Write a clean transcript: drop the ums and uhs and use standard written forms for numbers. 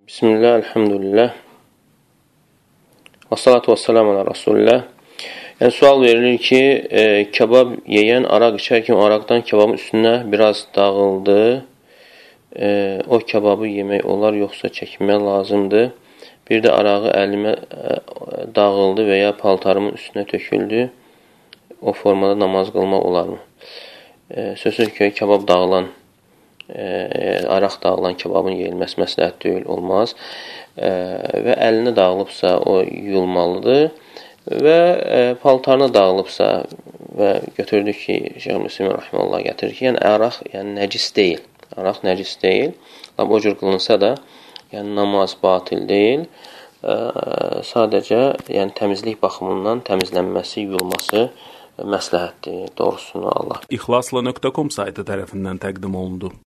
Bismillah, elhamdülillah. Və salatu və salamu ala Rasulillah. Yəni, sual verilir ki, kebab yeyən araq içərkən araqdan kebabın üstünə biraz dağıldı. O kebabı yemək olar, yoxsa çəkmək lazımdır. Bir də arağı əlimə dağıldı və ya paltarımın üstünə töküldü. O formada namaz qılmaq olarmı? Sözsüz ki, kebab dağılan, araq dağılan kebabın yeyilməsi məsləhət deyil, olmaz. Və əlinə dağılıbsa o yuyulmalıdır və paltarına dağılıbsa və götürdük ki, Şeyx Müslim Rəhməllah gətirir ki, yəni araq nəcis deyil. Araq nəcis deyil. O cür qılınsa da yəni namaz batil deyil. Sadəcə yəni təmizlik baxımından təmizlənməsi, yuyulması məsləhətdir. Doğrusunu Allah. İxlasla.com saytı tərəfindən təqdim olundu.